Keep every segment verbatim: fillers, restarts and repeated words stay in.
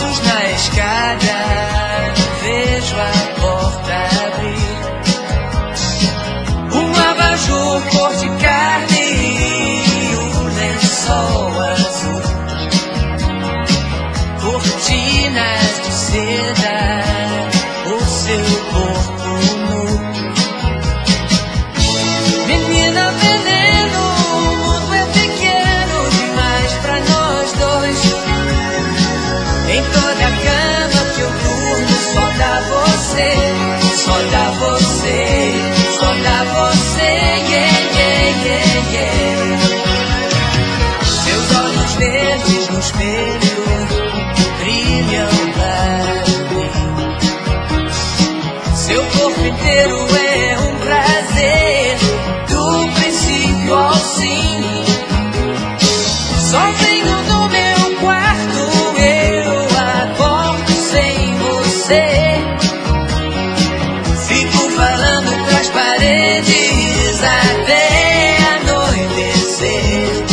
passos na escada, vejo a porta abrir. Um abajur cor de carne e um lençol azul, cortinas de seda, o seu corpo nu. Menina veneno, o mundo é pequeno demais pra nós dois. Em toda a cama que eu durmo só dá você, só dá você, só dá você, yeah, yeah, yeah, yeah. Seus olhos verdes no espelho brilham para mim. Seu corpo inteiro é um prazer, do princípio ao fim. Só venho no meu quarto, eu acordo sem você. Fico falando pras paredes até anoitecer.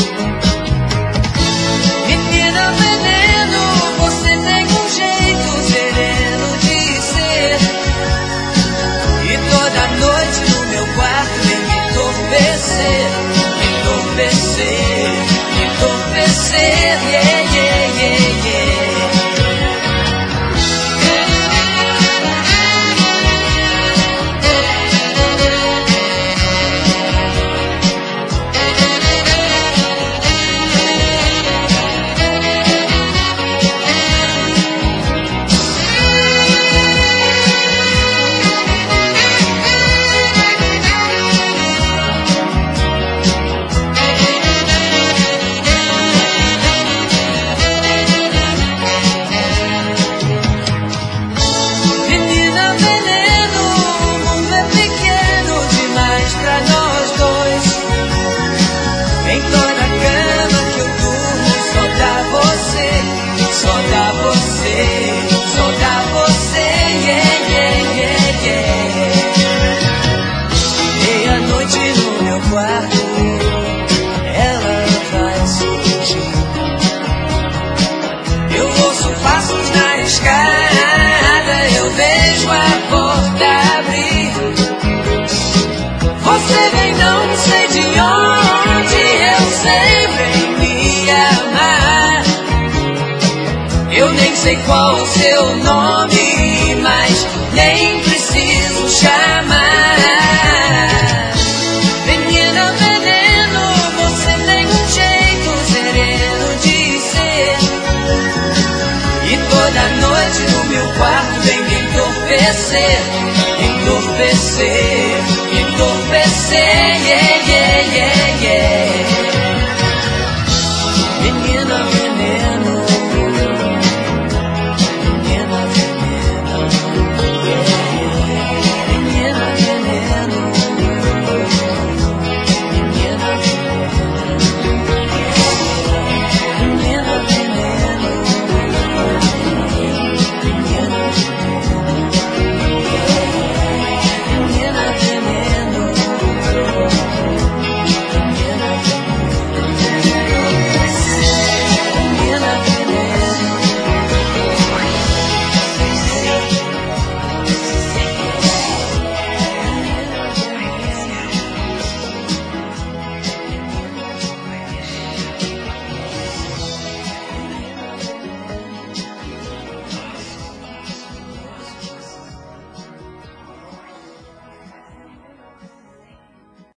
Menina veneno, você tem um jeito sereno de ser. E toda noite no meu quarto vem me entorpecer, me entorpecer, me entorpecer, yeah, yeah, yeah, yeah. Menina veneno, o mundo é pequeno demais pra nós dois. Em toda a cama que eu durmo só dá você, só dá você, só dá você, yeah, yeah, yeah, yeah. Meia-noite no meu quarto, ela vai surgir. Eu ouço passos na escada, eu vejo a porta abrir. Você vem não sei de onde, eu sei, vem me amar. Eu nem sei qual o seu nome, mas nem preciso chamar. Menina veneno, você tem um jeito sereno de ser. E toda noite no meu quarto vem me entorpecer, entorpecer, entorpecer, yeah, yeah, yeah.